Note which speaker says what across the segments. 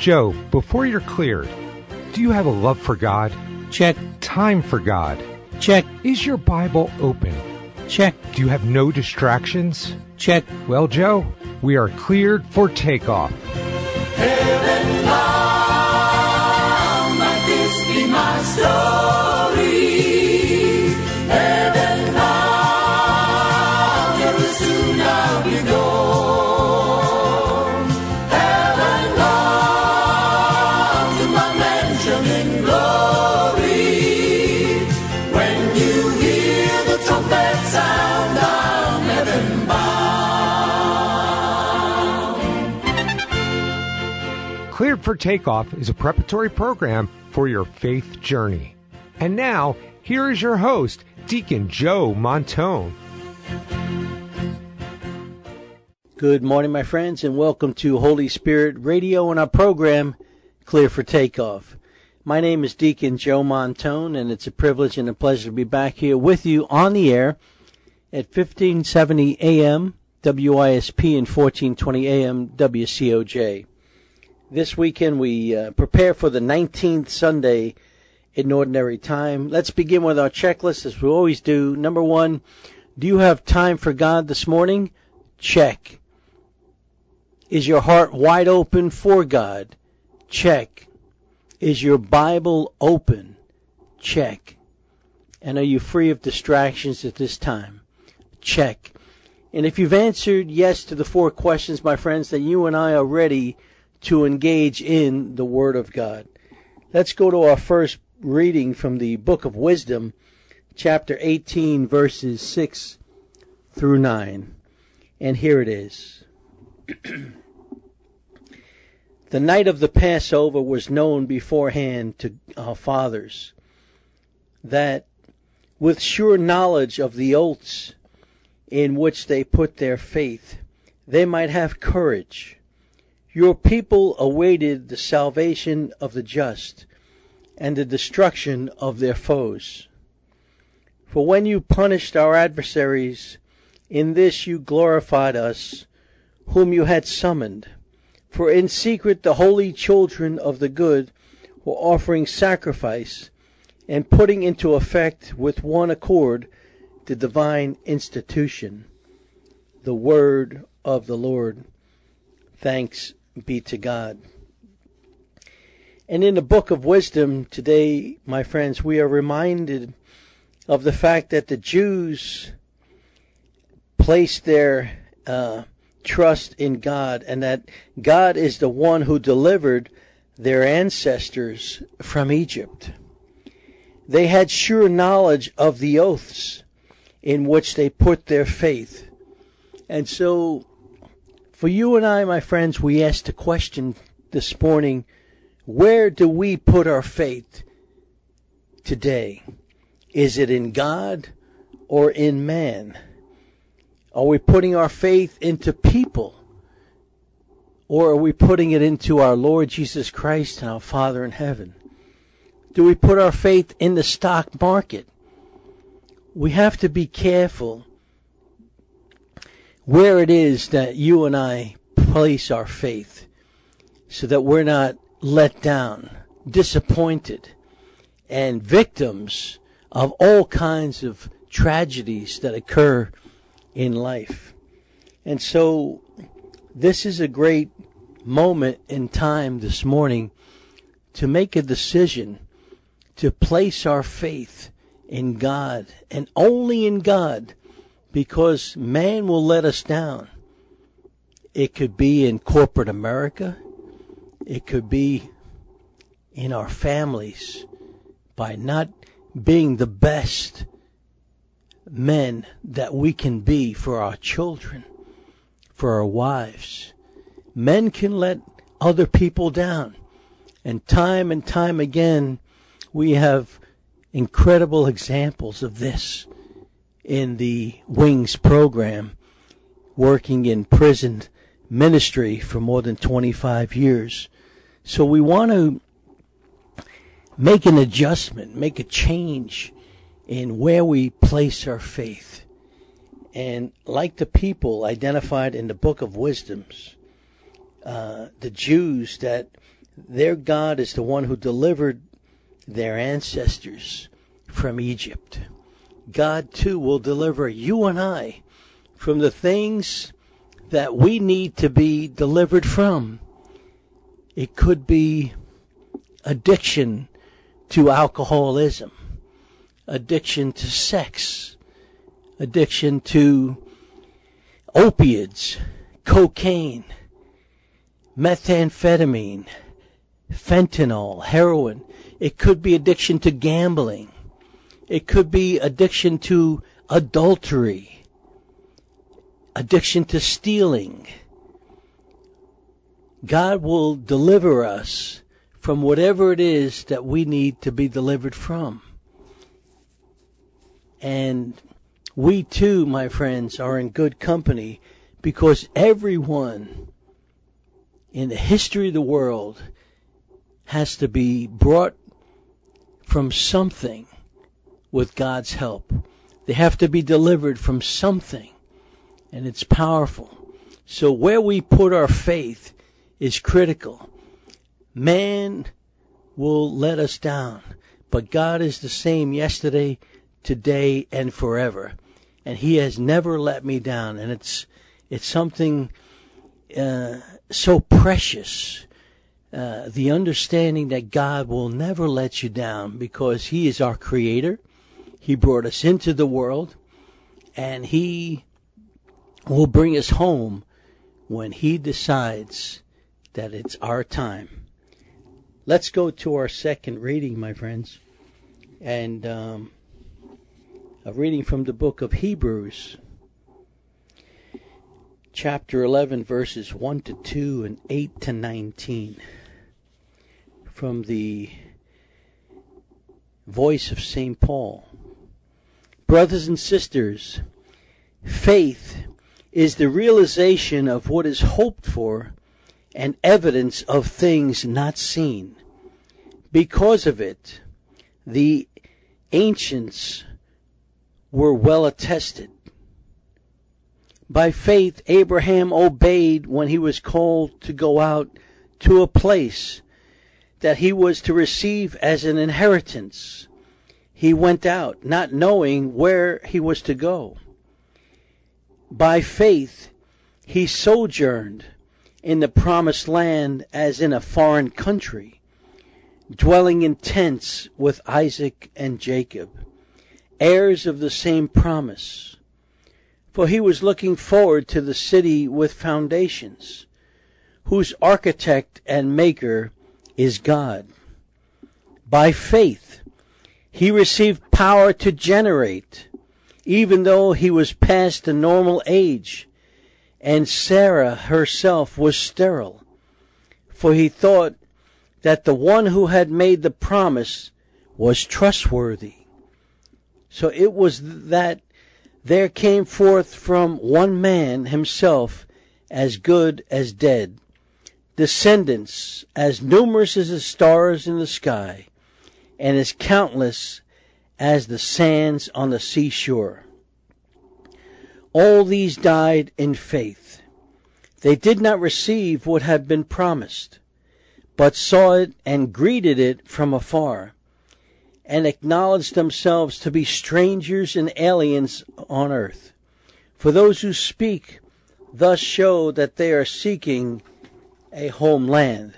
Speaker 1: Joe, before you're cleared, do you have a love for God?
Speaker 2: Check.
Speaker 1: Time for God?
Speaker 2: Check.
Speaker 1: Is your Bible open?
Speaker 2: Check.
Speaker 1: Do you have no distractions?
Speaker 2: Check.
Speaker 1: Well, Joe, we are cleared for takeoff.
Speaker 3: Heaven bound, might this be my story? Heaven bound, very soon I'll be gone. Heaven bound, to my mansion in glory. When you hear the trumpet sound, I'm heaven bound.
Speaker 1: Cleared for Takeoff is a preparatory program for your faith journey. And now, here is your host, Deacon Joe Montone.
Speaker 2: Good morning, my friends, and welcome to Holy Spirit Radio and our program, Clear for Takeoff. My name is Deacon Joe Montone, and it's a privilege and a pleasure to be back here with you on the air at 1570 AM WISP and 1420 AM WCOJ. This weekend we prepare for the 19th Sunday in Ordinary Time. Let's begin with our checklist as we always do. Number one, do you have time for God this morning? Check. Is your heart wide open for God? Check. Is your Bible open? Check. And are you free of distractions at this time? Check. And if you've answered yes to the four questions, my friends, then you and I are ready to engage in the Word of God. Let's go to our first reading from the Book of Wisdom, chapter 18, verses 6 through 9. And here it is. The night of the Passover was known beforehand to our fathers, that with sure knowledge of the oaths in which they put their faith, they might have courage. Your people awaited the salvation of the just and the destruction of their foes. For when you punished our adversaries, in this you glorified us, whom you had summoned. For in secret the holy children of the good were offering sacrifice and putting into effect with one accord the divine institution. The word of the Lord. Thanks be to God. And in the Book of Wisdom today, my friends, we are reminded of the fact that the Jews placed their trust in God, and that God is the one who delivered their ancestors from Egypt. They had sure knowledge of the oaths in which they put their faith. And so, for you and I, my friends, we ask the question this morning, where do we put our faith today? Is it in God or in man? Are we putting our faith into people? Or are we putting it into our Lord Jesus Christ and our Father in heaven? Do we put our faith in the stock market? We have to be careful where it is that you and I place our faith, so that we're not let down, disappointed, and victims of all kinds of tragedies that occur in life. And so this is a great moment in time this morning to make a decision to place our faith in God and only in God, because man will let us down. It could be in corporate America. It could be in our families by not being the best men that we can be for our children, for our wives. Men can let other people down. And time again, we have incredible examples of this in the Wings program, working in prison ministry for more than 25 years. So we want to make an adjustment, make a change in where we place our faith. And like the people identified in the Book of Wisdoms, the Jews that Their God is the one who delivered their ancestors from Egypt. God too will deliver you and I from the things that we need to be delivered from. It could be addiction to alcoholism, addiction to sex, addiction to opiates, cocaine, methamphetamine, fentanyl, heroin. It could be addiction to gambling. It could be addiction to adultery, addiction to stealing. God will deliver us from whatever it is that we need to be delivered from. And we too, my friends, are in good company, because everyone in the history of the world has to be brought from something with God's help. They have to be delivered from something, and it's powerful. So where we put our faith is critical. Man will let us down, but God is the same yesterday, today, and forever. And He has never let me down. And it's something so precious, the understanding that God will never let you down, because He is our Creator. He brought us into the world, and He will bring us home when He decides that it's our time. Let's go to our second reading, my friends, and a reading from the book of Hebrews, chapter 11, verses 1 to 2 and 8 to 19, from the voice of St. Paul. Brothers and sisters, faith is the realization of what is hoped for and evidence of things not seen. Because of it, the ancients were well attested. By faith, Abraham obeyed when he was called to go out to a place that he was to receive as an inheritance. He went out, not knowing where he was to go. By faith, he sojourned in the promised land as in a foreign country, dwelling in tents with Isaac and Jacob, heirs of the same promise. For he was looking forward to the city with foundations, whose architect and maker is God. By faith, he received power to generate, even though he was past the normal age, and Sarah herself was sterile. For he thought that the one who had made the promise was trustworthy. So it was that there came forth from one man himself as good as dead, descendants as numerous as the stars in the sky, and as countless as the sands on the seashore. All these died in faith. They did not receive what had been promised, but saw it and greeted it from afar, and acknowledged themselves to be strangers and aliens on earth. For those who speak thus show that they are seeking a homeland.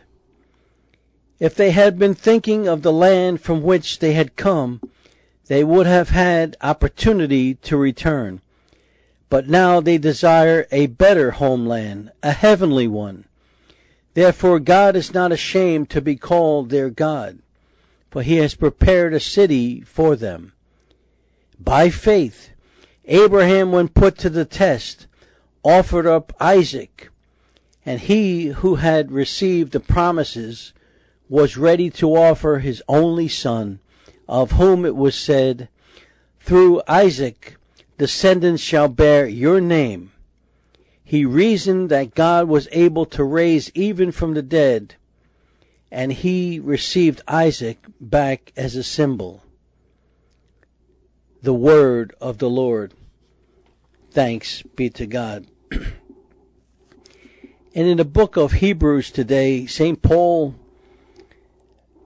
Speaker 2: If they had been thinking of the land from which they had come, they would have had opportunity to return. But now they desire a better homeland, a heavenly one. Therefore God is not ashamed to be called their God, for He has prepared a city for them. By faith, Abraham, when put to the test, offered up Isaac, and he who had received the promises was ready to offer his only son, of whom it was said, "Through Isaac descendants shall bear your name." He reasoned that God was able to raise even from the dead, and he received Isaac back as a symbol. The word of the Lord. Thanks be to God. And in the book of Hebrews today, St. Paul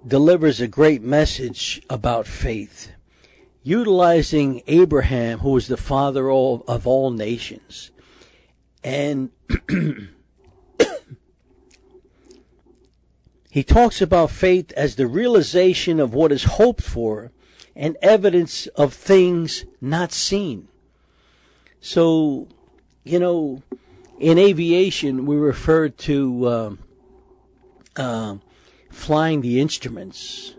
Speaker 2: delivers a great message about faith, utilizing Abraham, who was the father of all nations. And he talks about faith as the realization of what is hoped for and evidence of things not seen. So, in aviation, we refer to flying the instruments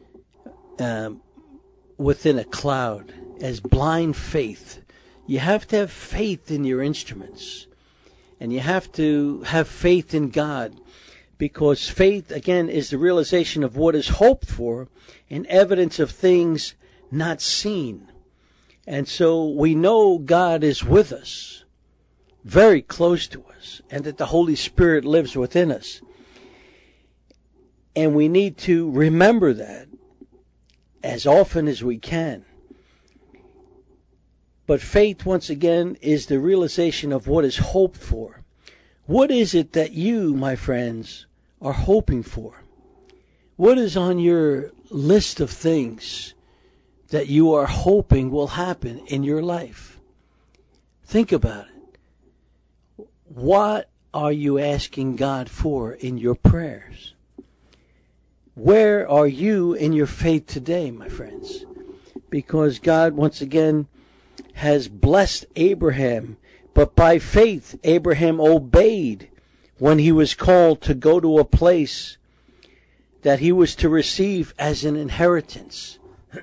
Speaker 2: within a cloud as blind faith. You have to have faith in your instruments, and you have to have faith in God, because faith, again, is the realization of what is hoped for and evidence of things not seen. And so we know God is with us, very close to us, and that the Holy Spirit lives within us. And we need to remember that as often as we can. But faith, once again, is the realization of what is hoped for. What is it that you, my friends, are hoping for? What is on your list of things that you are hoping will happen in your life? Think about it. What are you asking God for in your prayers? Where are you in your faith today, my friends? Because God, once again, has blessed Abraham, but by faith Abraham obeyed when he was called to go to a place that he was to receive as an inheritance.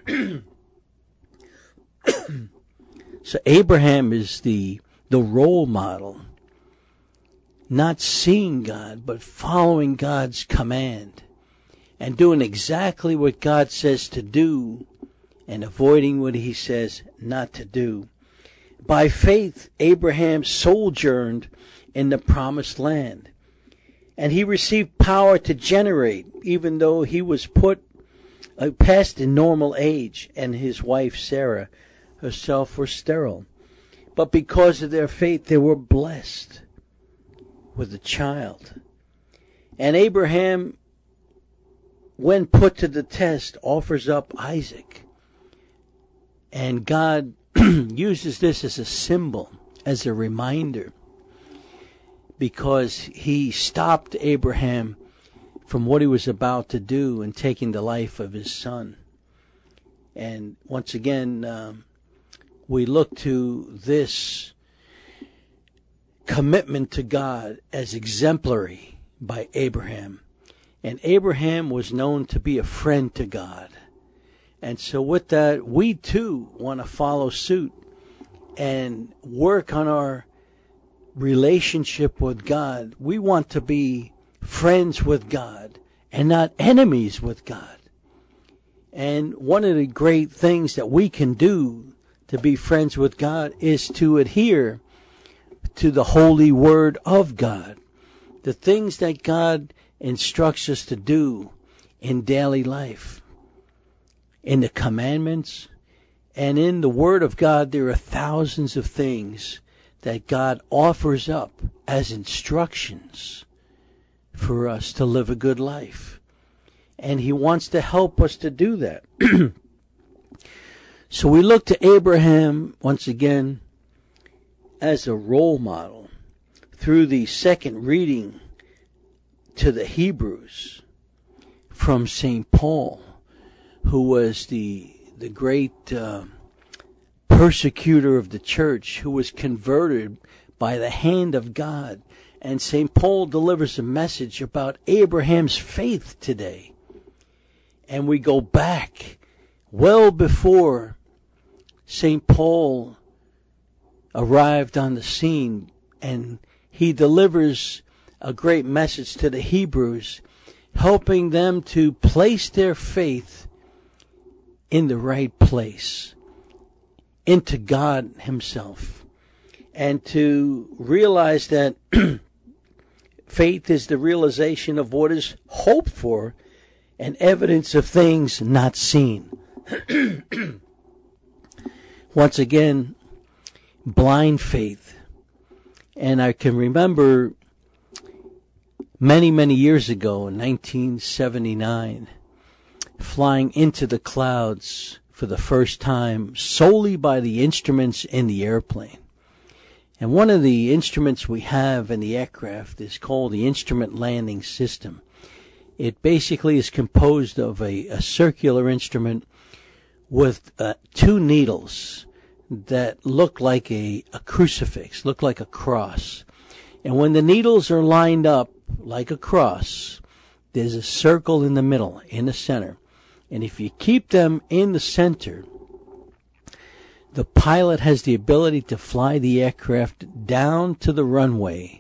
Speaker 2: So Abraham is the role model, not seeing God, but following God's command and doing exactly what God says to do and avoiding what he says not to do. By faith, Abraham sojourned in the promised land, and he received power to generate, even though he was past the normal age, and his wife Sarah herself were sterile. But because of their faith, they were blessed with a child. And Abraham, when put to the test, offers up Isaac. And God uses this as a symbol, as a reminder, because he stopped Abraham from what he was about to do and taking the life of his son. And once again, we look to this commitment to God as exemplary by Abraham. And Abraham was known to be a friend to God. And so with that, we too want to follow suit and work on our relationship with God. We want to be friends with God and not enemies with God. And one of the great things that we can do to be friends with God is to adhere to the holy word of God. The things that God instructs us to do in daily life. In the commandments and in the Word of God, there are thousands of things that God offers up as instructions for us to live a good life. And he wants to help us to do that. So we look to Abraham, once again, as a role model through the second reading to the Hebrews from St. Paul, who was the great persecutor of the church, who was converted by the hand of God. And St. Paul delivers a message about Abraham's faith today. And we go back well before St. Paul arrived on the scene, and he delivers a great message to the Hebrews, helping them to place their faith in the right place, into God himself, and to realize that faith is the realization of what is hoped for and evidence of things not seen. Once again, blind faith. And I can remember many, many years ago in 1979, flying into the clouds for the first time solely by the instruments in the airplane. And one of the instruments we have in the aircraft is called the Instrument Landing System. It basically is composed of a circular instrument with 2 needles that look like a crucifix, look like a cross. And when the needles are lined up like a cross, there's a circle in the middle, in the center. And if you keep them in the center, the pilot has the ability to fly the aircraft down to the runway,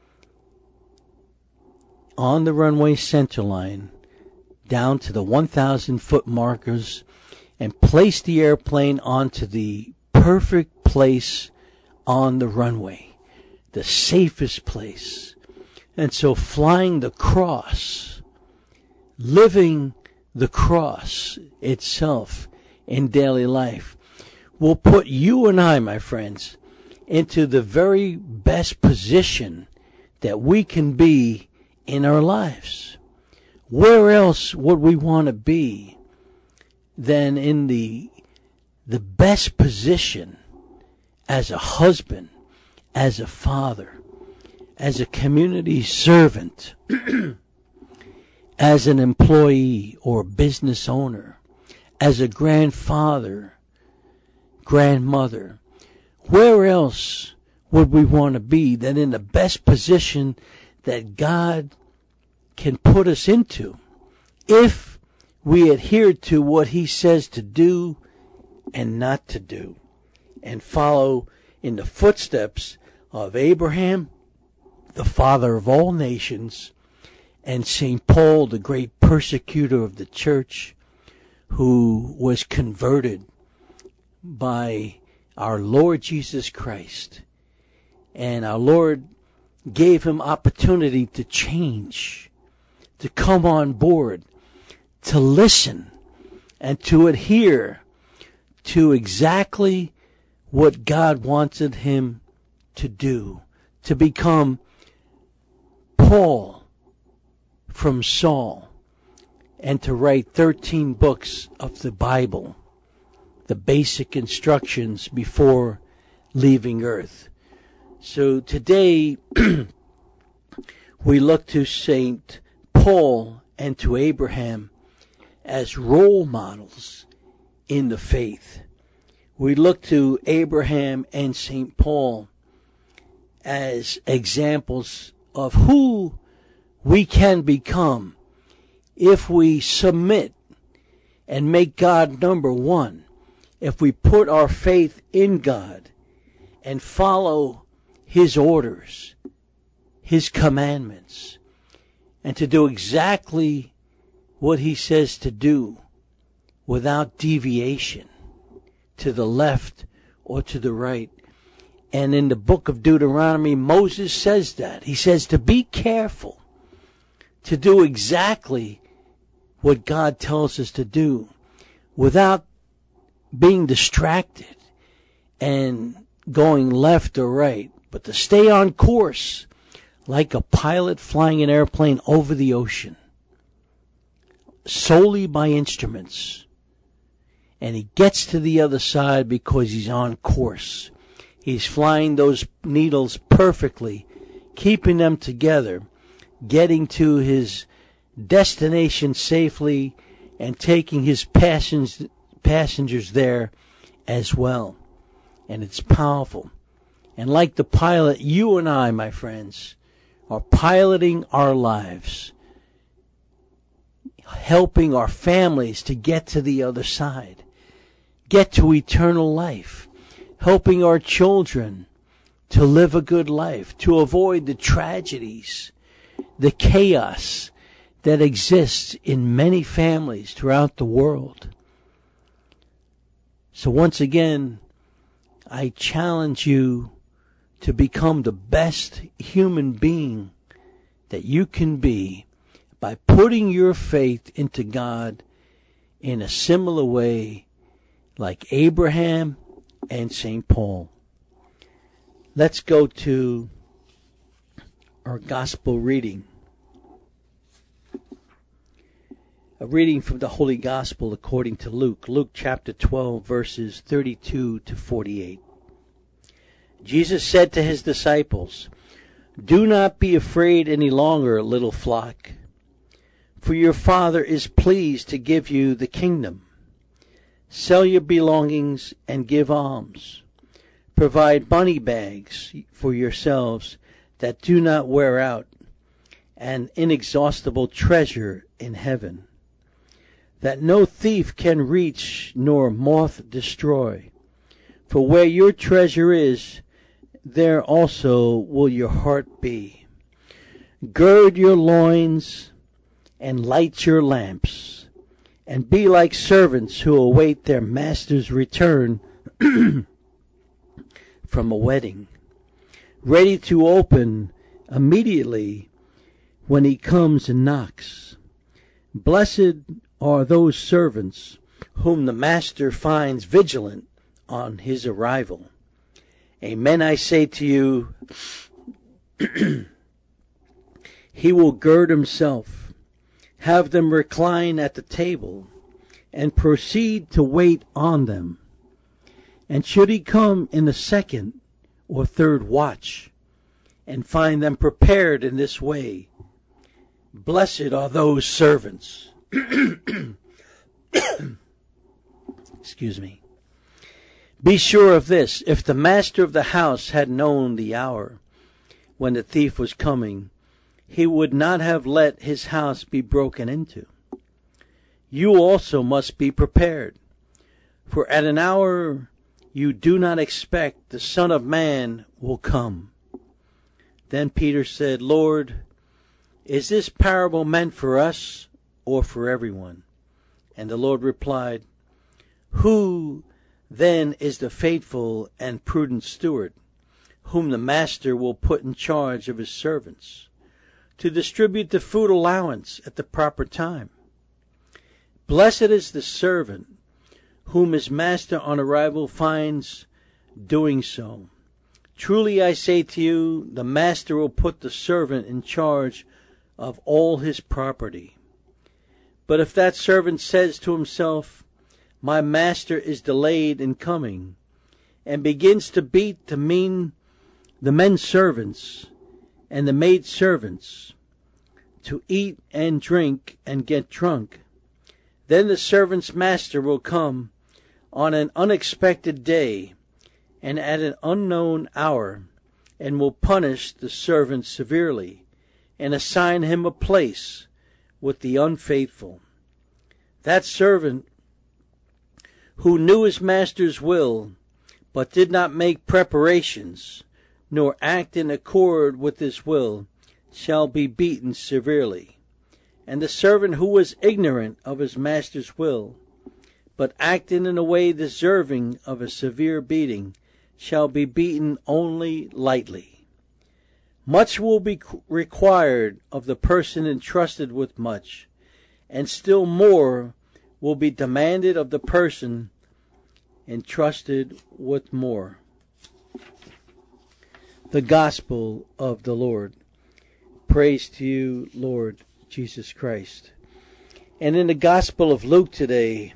Speaker 2: on the runway center line, down to the 1,000-foot markers, and place the airplane onto the perfect place on the runway, the safest place. And so flying the cross, living the cross itself in daily life, will put you and I, my friends, into the very best position that we can be in our lives. Where else would we want to be than in the best position as a husband, as a father, as a community servant, as an employee or business owner, as a grandfather, grandmother? Where else would we want to be than in the best position that God can put us into if we adhere to what He says to do and not to do, and follow in the footsteps of Abraham, the father of all nations, and St. Paul, the great persecutor of the church, who was converted by our Lord Jesus Christ. And our Lord gave him opportunity to change, to come on board, to listen, and to adhere to exactly what God wanted him to do, to become Paul from Saul, and to write 13 books of the Bible, the basic instructions before leaving earth. So today we look to St. Paul and to Abraham as role models in the faith. We look to Abraham and St. Paul as examples of who we can become if we submit and make God number one, if we put our faith in God and follow His orders, His commandments, and to do exactly what He says to do without deviation to the left or to the right. And in the book of Deuteronomy, Moses says that. He says to be careful to do exactly what God tells us to do without being distracted and going left or right, but to stay on course like a pilot flying an airplane over the ocean, solely by instruments. And he gets to the other side because he's on course. He's flying those needles perfectly, keeping them together, getting to his destination safely, and taking his passengers there as well. And it's powerful. And like the pilot, you and I, my friends, are piloting our lives, helping our families to get to the other side, get to eternal life, helping our children to live a good life, to avoid the tragedies, the chaos that exists in many families throughout the world. So once again, I challenge you to become the best human being that you can be by putting your faith into God in a similar way like Abraham and St. Paul. Let's go to our gospel reading. A reading from the Holy Gospel according to Luke. Luke chapter 12, verses 32 to 48. Jesus said to his disciples, "Do not be afraid any longer, little flock, for your Father is pleased to give you the kingdom. Sell your belongings and give alms. Provide money bags for yourselves that do not wear out, an inexhaustible treasure in heaven, that no thief can reach nor moth destroy. For where your treasure is, there also will your heart be. Gird your loins and light your lamps, and be like servants who await their master's return from a wedding, ready to open immediately when he comes and knocks. Blessed are those servants whom the master finds vigilant on his arrival. Amen, I say to you, he will gird himself, have them recline at the table, and proceed to wait on them. And should he come in the second or third watch, and find them prepared in this way, blessed are those servants." Excuse me. "Be sure of this, if the master of the house had known the hour when the thief was coming, he would not have let his house be broken into. You also must be prepared, for at an hour you do not expect the Son of Man will come." Then Peter said, "Lord, is this parable meant for us or for everyone?" And the Lord replied, "Who then is the faithful and prudent steward, whom the master will put in charge of his servants, to distribute the food allowance at the proper time? Blessed is the servant whom his master on arrival finds doing so. Truly I say to you, the master will put the servant in charge of all his property. But if that servant says to himself, 'My master is delayed in coming,' and begins to beat the men servants and the maid servants, to eat and drink and get drunk, then the servant's master will come on an unexpected day and at an unknown hour, and will punish the servant severely, and assign him a place with the unfaithful. That servant who knew his master's will, but did not make preparations, nor act in accord with his will, shall be beaten severely. And the servant who was ignorant of his master's will, but acted in a way deserving of a severe beating, shall be beaten only lightly. Much will be required of the person entrusted with much, and still more will be demanded of the person entrusted with more." The Gospel of the Lord. Praise to you, Lord Jesus Christ. And in the Gospel of Luke today,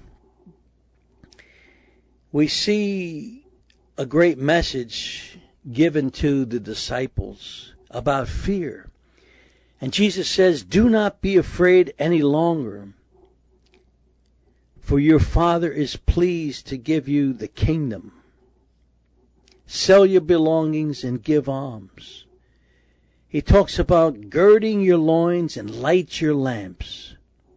Speaker 2: we see a great message given to the disciples about fear. And Jesus says, "Do not be afraid any longer, for your Father is pleased to give you the kingdom. Sell your belongings and give alms." He talks about girding your loins and light your lamps.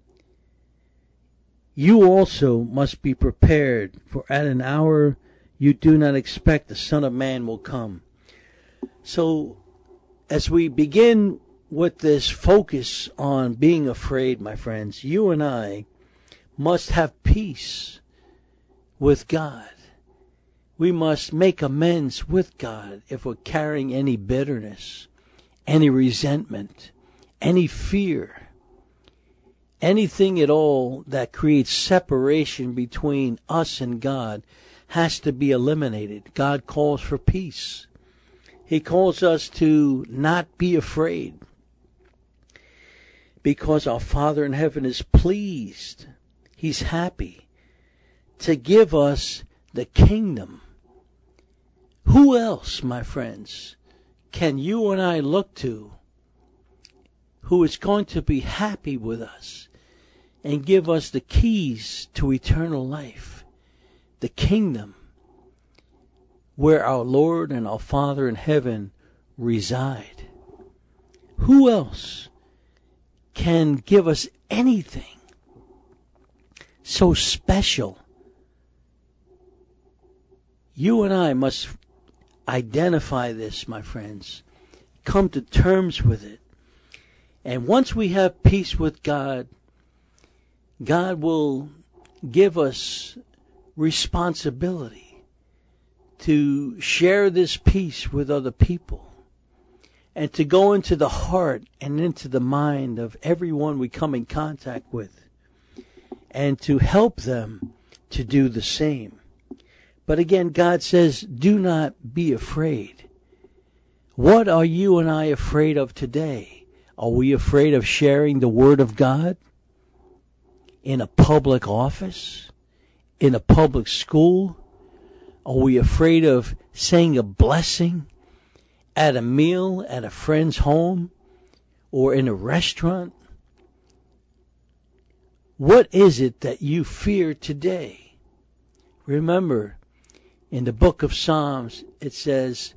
Speaker 2: You also must be prepared, for at an hour you do not expect the Son of Man will come. So, as we begin with this focus on being afraid, my friends, you and I must have peace with God. We must make amends with God if we're carrying any bitterness, any resentment, any fear, anything at all that creates separation between us and God has to be eliminated. God calls for peace. He calls us to not be afraid. because our Father in heaven is pleased. He's happy to give us the kingdom. Who else, my friends, can you and I look to who is going to be happy with us and give us the keys to eternal life, the kingdom where our Lord and our Father in heaven reside? Who else can give us anything so special? You and I must identify this, my friends. Come to terms with it. And once we have peace with God, God will give us responsibility to share this peace with other people and to go into the heart and into the mind of everyone we come in contact with and to help them to do the same. But again, God says, do not be afraid. What are you and I afraid of today? Are we afraid of sharing the Word of God in a public office, in a public school? Are we afraid of saying a blessing at a meal at a friend's home or in a restaurant? What is it that you fear today? Remember, in the book of Psalms, it says,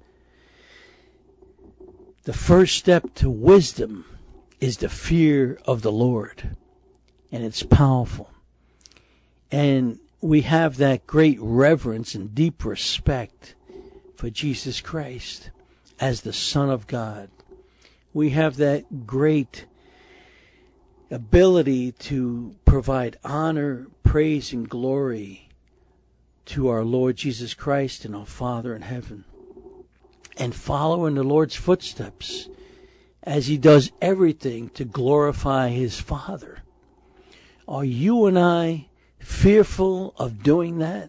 Speaker 2: the first step to wisdom is the fear of the Lord. And it's powerful. And we have that great reverence and deep respect for Jesus Christ as the Son of God. We have that great ability to provide honor, praise, and glory to our Lord Jesus Christ and our Father in heaven, and follow in the Lord's footsteps as He does everything to glorify His Father. Are you and I fearful of doing that?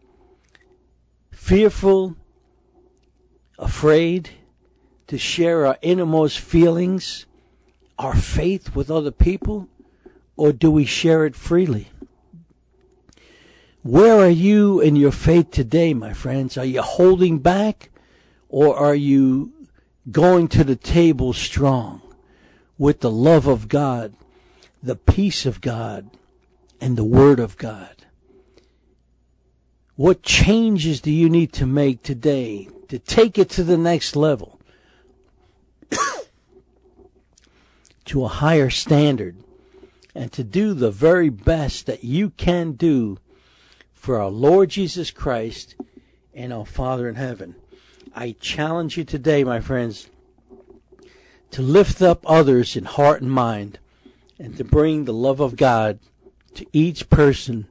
Speaker 2: Fearful, afraid to share our innermost feelings, our faith with other people? Or do we share it freely? Where are you in your faith today, my friends? Are you holding back? Or are you going to the table strong with the love of God, the peace of God, and the Word of God? What changes do you need to make today to take it to the next level, to a higher standard, and to do the very best that you can do for our Lord Jesus Christ and our Father in heaven? I challenge you today, my friends, to lift up others in heart and mind and to bring the love of God to each person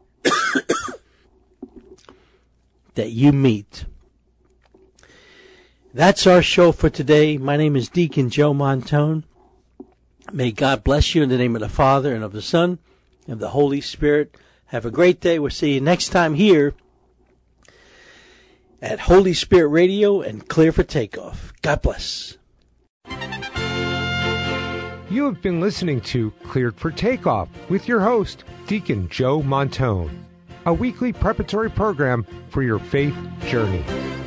Speaker 2: that you meet. That's our show for today. My name is Deacon Joe Montone. May God bless you in the name of the Father and of the Son and of the Holy Spirit. Have a great day. We'll see you next time here at Holy Spirit Radio and Clear for Takeoff. God bless.
Speaker 1: You have been listening to Cleared for Takeoff with your host, Deacon Joe Montone, a weekly preparatory program for your faith journey.